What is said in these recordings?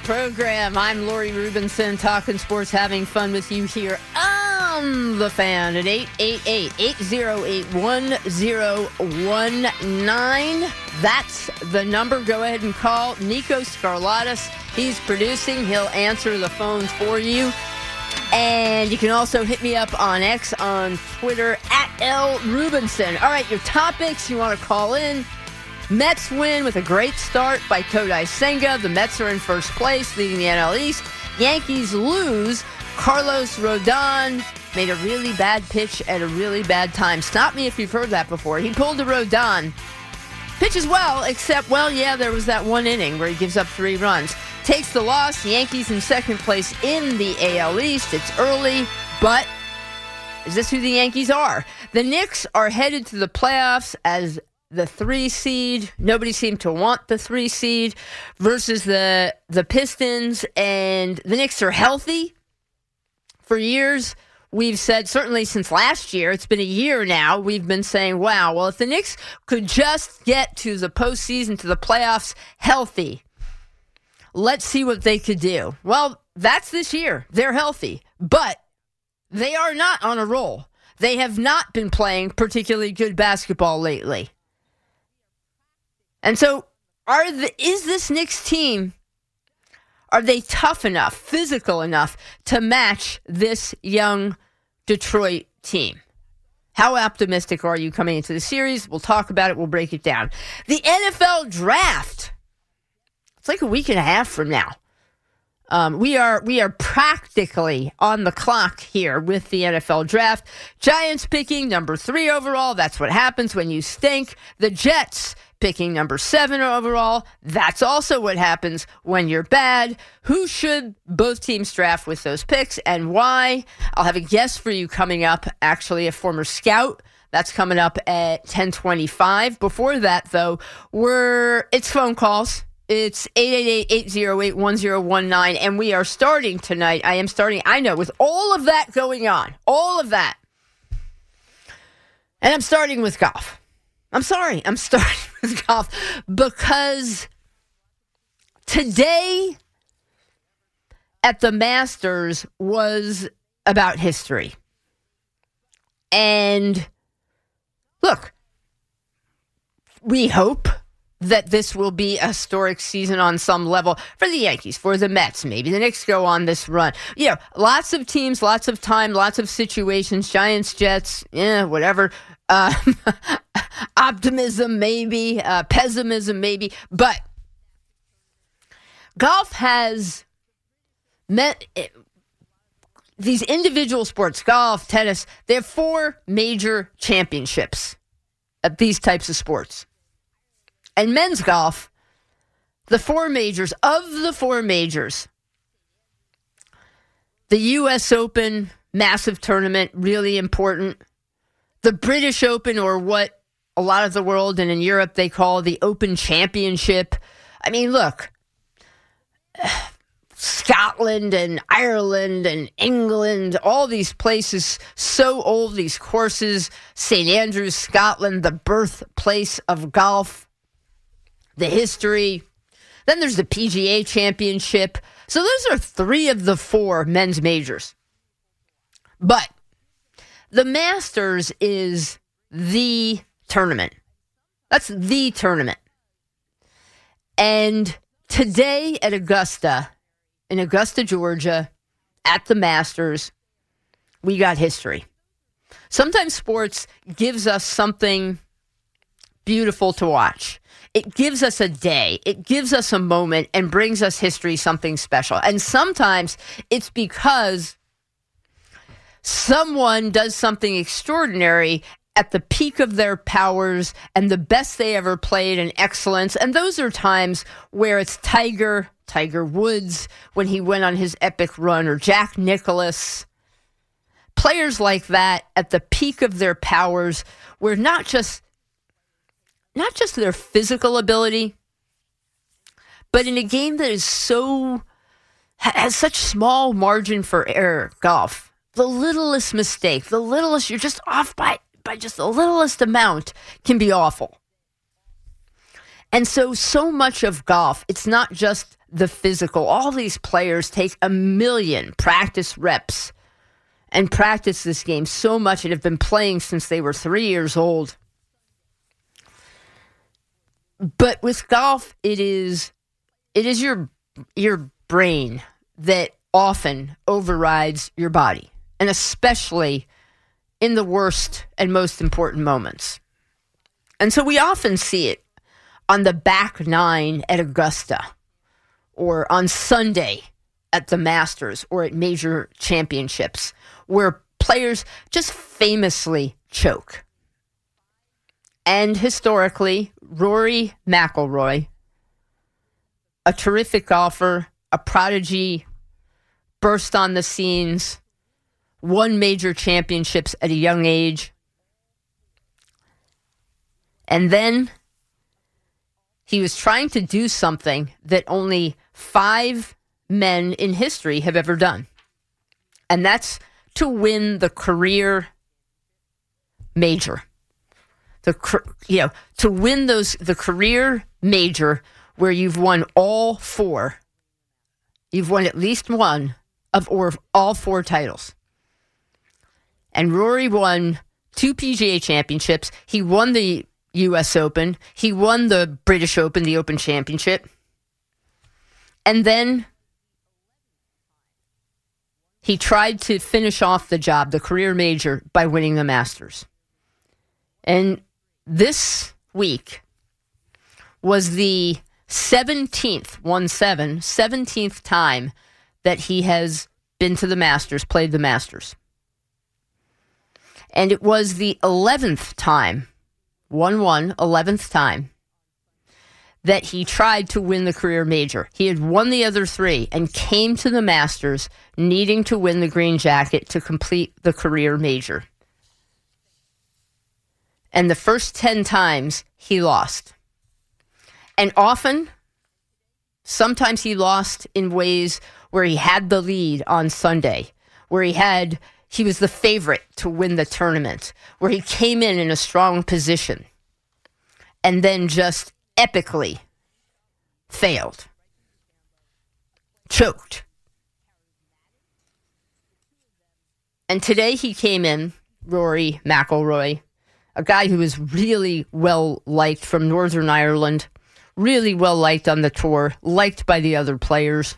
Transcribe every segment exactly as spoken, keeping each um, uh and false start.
program. I'm Lori Rubinson, talking sports, having fun with you here on The Fan at eight eight eight, eight oh eight, one oh one nine. That's the number. Go ahead and call Nico Scarlatus. He's producing. He'll answer the phones for you. And you can also hit me up on X, on Twitter, at L Rubinson. All right, your topics you want to call in. Mets win with a great start by Kodai Senga. The Mets are in first place, leading the N L East. Yankees lose. Carlos Rodon made a really bad pitch at a really bad time. Stop me if you've heard that before. He pulled a Rodon. Pitches well, except, well, yeah, there was that one inning where he gives up three runs. Takes the loss. Yankees in second place in the A L East. It's early, but is this who the Yankees are? The Knicks are headed to the playoffs as the three seed. Nobody seemed to want the three seed versus the the Pistons, and the Knicks are healthy. For years, we've said, certainly since last year, it's been a year now, we've been saying, wow, well, if the Knicks could just get to the postseason, to the playoffs healthy, let's see what they could do. Well, that's this year. They're healthy, but they are not on a roll. They have not been playing particularly good basketball lately. And so, are the, is this Knicks team, are they tough enough, physical enough to match this young Detroit team? How optimistic are you coming into the series? We'll talk about it. We'll break it down. The N F L draft. It's like a week and a half from now. Um, we are we are practically on the clock here with the N F L draft. Giants picking number three overall. That's what happens when you stink. The Jets picking number seven overall. That's also what happens when you're bad. Who should both teams draft with those picks and why? I'll have a guest for you coming up, actually a former scout. That's coming up at ten twenty-five. Before that, though, we're it's phone calls. It's eight eight eight, eight oh eight, one oh one nine, and we are starting tonight. I am starting, I know, with all of that going on, all of that. And I'm starting with golf. I'm sorry, I'm starting with golf because today at the Masters was about history. And look, we hope that this will be a historic season on some level for the Yankees, for the Mets. Maybe the Knicks go on this run. You know, lots of teams, lots of time, lots of situations. Giants, Jets, yeah, whatever. Uh, optimism, maybe. Uh, pessimism, maybe. But golf has met these individual sports, golf, tennis. They have four major championships at these types of sports. And men's golf, the four majors, of the four majors, the U S Open, massive tournament, really important. The British Open, or what a lot of the world and in Europe they call the Open Championship. I mean, look, Scotland and Ireland and England, all these places, so old, these courses, Saint Andrews, Scotland, the birthplace of golf. The history. Then there's the P G A Championship. So those are three of the four men's majors. But the Masters is the tournament. That's the tournament. And today at Augusta, in Augusta, Georgia, at the Masters, we got history. Sometimes sports gives us something beautiful to watch. It gives us a day. It gives us a moment and brings us history, something special. And sometimes it's because someone does something extraordinary at the peak of their powers and the best they ever played and excellence. And those are times where it's Tiger, Tiger Woods, when he went on his epic run, or Jack Nicklaus. Players like that at the peak of their powers, where not just Not just their physical ability, but in a game that is so, has such small margin for error, golf, the littlest mistake, the littlest, you're just off by, by just the littlest amount can be awful. And so, so much of golf, it's not just the physical. All these players take a million practice reps and practice this game so much and have been playing since they were three years old. But with golf, it is it is your your brain that often overrides your body, and especially in the worst and most important moments. And so we often see it on the back nine at Augusta, or on Sunday at the Masters, or at major championships, where players just famously choke. And historically, Rory McIlroy, a terrific golfer, a prodigy, burst on the scenes, won major championships at a young age. And then he was trying to do something that only five men in history have ever done. And that's to win the career major. The you know, to win those the career major where you've won all four. You've won at least one of or all four titles. And Rory won two P G A championships. He won the U S Open. He won the British Open, the Open Championship. And then he tried to finish off the job, the career major, by winning the Masters. And this week was the seventeenth, one seven, seventeenth time that he has been to the Masters, played the Masters. And it was the eleventh time, one one, eleventh time, that he tried to win the career major. He had won the other three and came to the Masters needing to win the green jacket to complete the career major. And the first ten times, he lost. And often, sometimes he lost in ways where he had the lead on Sunday, where he had he was the favorite to win the tournament, where he came in in a strong position and then just epically failed, choked. And today he came in, Rory McIlroy, a guy who is really well-liked from Northern Ireland, really well-liked on the tour, liked by the other players,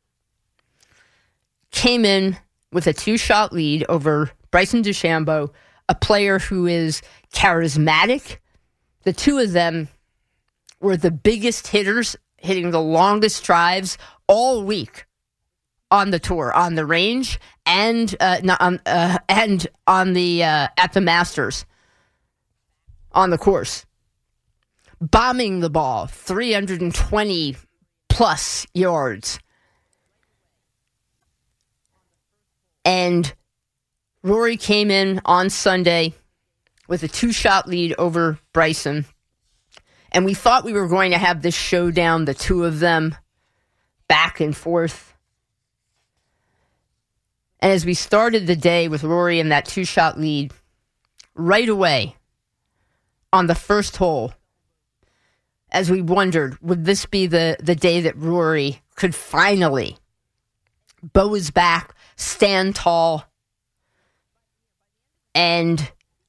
came in with a two-shot lead over Bryson DeChambeau, a player who is charismatic. The two of them were the biggest hitters, hitting the longest drives all week on the tour, on the range, and uh, on uh, and on the uh, at the Masters, on the course, bombing the ball three hundred twenty plus yards. And Rory came in on Sunday with a two-shot lead over Bryson. And we thought we were going to have this showdown, the two of them, back and forth. And as we started the day with Rory in that two-shot lead, right away on the first hole, as we wondered, would this be the, the day that Rory could finally bow his back, stand tall, and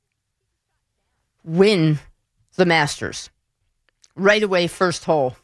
win the Masters? Right away, first hole.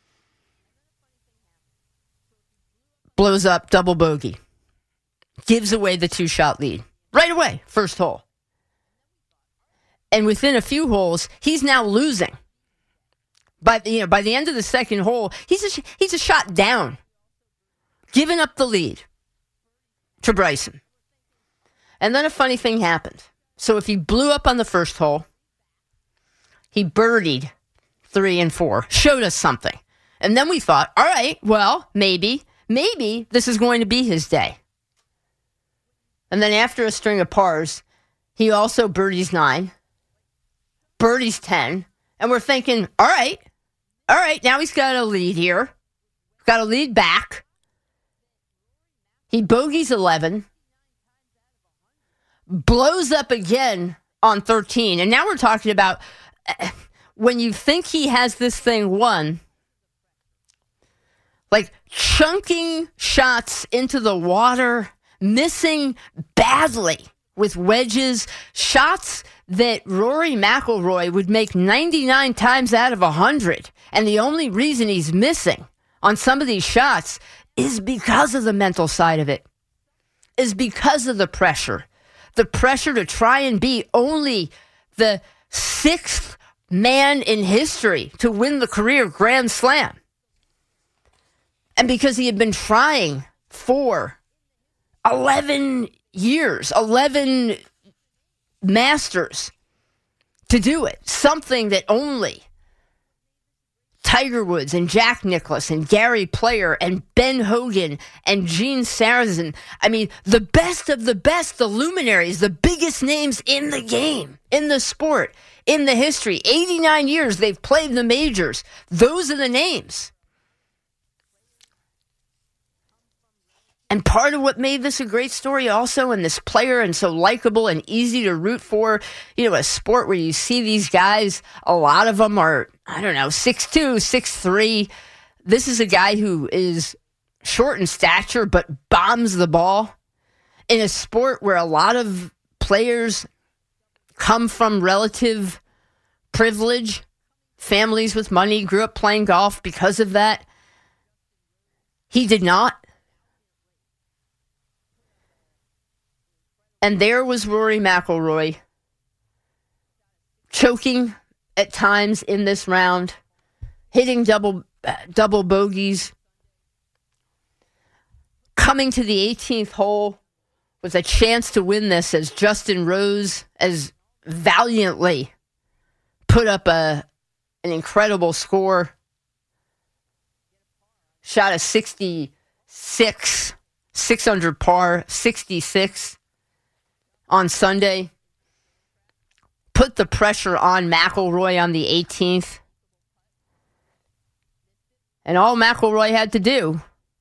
Blows up, double bogey. Gives away the two-shot lead. Right away, first hole. And within a few holes, he's now losing. By the, you know, by the end of the second hole, he's a, he's a shot down. Giving up the lead to Bryson. And then a funny thing happened. So if he blew up on the first hole, he birdied three and four. Showed us something. And then we thought, all right, well, maybe, maybe this is going to be his day. And then after a string of pars, he also birdies nine, birdies ten, and we're thinking, all right, all right, now he's got a lead here. Got a lead back. He bogeys eleven, blows up again on thirteen. And now we're talking about uh, when you think he has this thing won, like chunking shots into the water, missing badly with wedges, shots that Rory McIlroy would make ninety-nine times out of one hundred. And the only reason he's missing on some of these shots is because of the mental side of it, is because of the pressure. The pressure to try and be only the sixth man in history to win the career Grand Slam. And because he had been trying for eleven years, eleven Masters to do it. Something that only Tiger Woods and Jack Nicklaus and Gary Player and Ben Hogan and Gene Sarazen. I mean, the best of the best, the luminaries, the biggest names in the game, in the sport, in the history. eighty-nine years they've played the majors. Those are the names. And part of what made this a great story also, and this player, and so likable and easy to root for, you know, a sport where you see these guys, a lot of them are, I don't know, six two, six three. This is a guy who is short in stature, but bombs the ball in a sport where a lot of players come from relative privilege, families with money, grew up playing golf because of that. He did not. And there was Rory McIlroy choking at times in this round, hitting double uh, double bogeys, coming to the eighteenth hole with a chance to win this as Justin Rose as valiantly put up a an incredible score, shot a sixty-six, six under par, sixty-six. On Sunday, put the pressure on McIlroy on the eighteenth. And all McIlroy had to do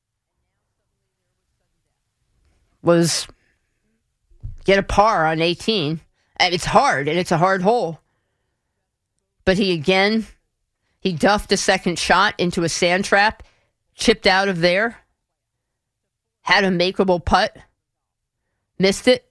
was get a par on eighteen. And it's hard, and it's a hard hole. But he again, he duffed a second shot into a sand trap, chipped out of there, had a makeable putt, missed it.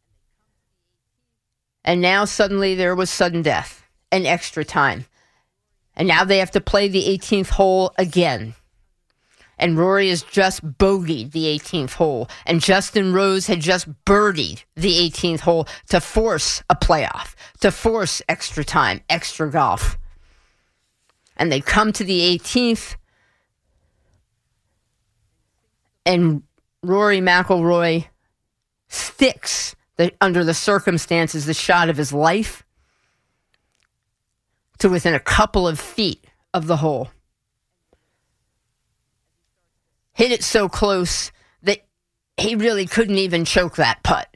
And now suddenly there was sudden death and extra time. And now they have to play the eighteenth hole again. And Rory has just bogeyed the eighteenth hole. And Justin Rose had just birdied the eighteenth hole to force a playoff, to force extra time, extra golf. And they come to the eighteenth. And Rory McIlroy sticks The, under the circumstances, the shot of his life to within a couple of feet of the hole. Hit it so close that he really couldn't even choke that putt.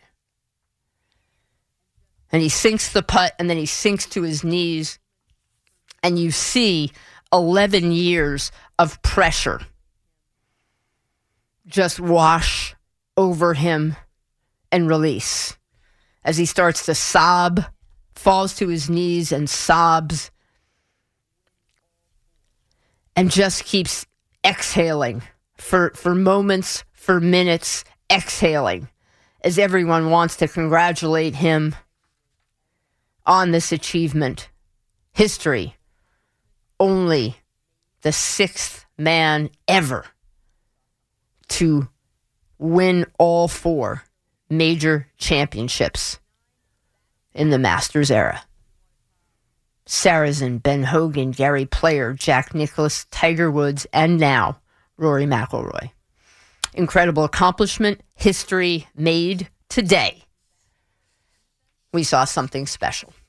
And he sinks the putt, and then he sinks to his knees, and you see eleven years of pressure just wash over him and release as he starts to sob, falls to his knees and sobs, and just keeps exhaling for, for moments, for minutes, exhaling as everyone wants to congratulate him on this achievement. History. Only the sixth man ever to win all four major championships in the Masters era. Sarazen, Ben Hogan, Gary Player, Jack Nicklaus, Tiger Woods, and now Rory McIlroy. Incredible accomplishment, history made today. We saw something special.